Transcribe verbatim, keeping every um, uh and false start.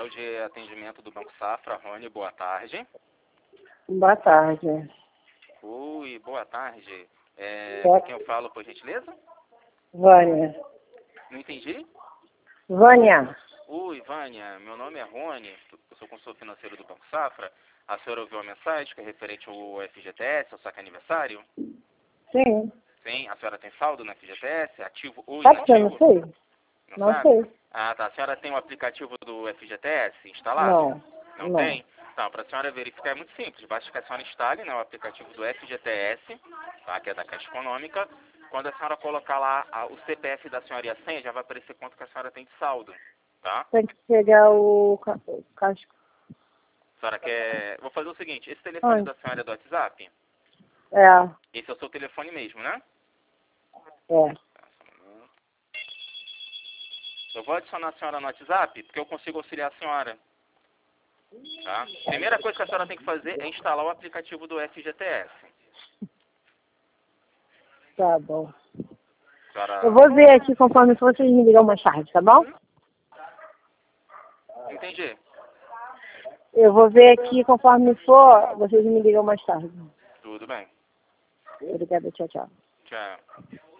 Central de Atendimento do Banco Safra, Rony, boa tarde. Boa tarde. Oi, boa tarde. É, Boa... com quem eu falo, por gentileza? Vânia. Não entendi? Vânia. Oi, Vânia, meu nome é Rony, eu sou consultor financeiro do Banco Safra. A senhora ouviu a mensagem que é referente ao F G T S, ao saque aniversário? Sim. Sim, a senhora tem saldo no F G T S, ativo ou Sabe que eu inativo? não sei? Não, Não sabe? sei. Ah, tá. A senhora tem o aplicativo do F G T S instalado? Não. Não, Não. tem? Então, para a senhora verificar é muito simples. Basta que a senhora instale, né, o aplicativo do F G T S, tá, que é da Caixa Econômica. Quando a senhora colocar lá a, o C P F da senhora e a senha, já vai aparecer quanto que a senhora tem de saldo, tá? Tem que pegar o, ca... o casco. A senhora quer... Vou fazer o seguinte, esse telefone Ai. da senhora é do WhatsApp? É. Esse é o seu telefone mesmo, né? É. Eu vou adicionar a senhora no WhatsApp, porque eu consigo auxiliar a senhora. Tá? Primeira coisa que a senhora tem que fazer é instalar o aplicativo do F G T S. Tá bom. Senhora... Eu vou ver aqui conforme for, vocês me ligam mais tarde, tá bom? Entendi. Eu vou ver aqui conforme for, vocês me ligam mais tarde. Tudo bem. Obrigada, tchau, tchau. Tchau.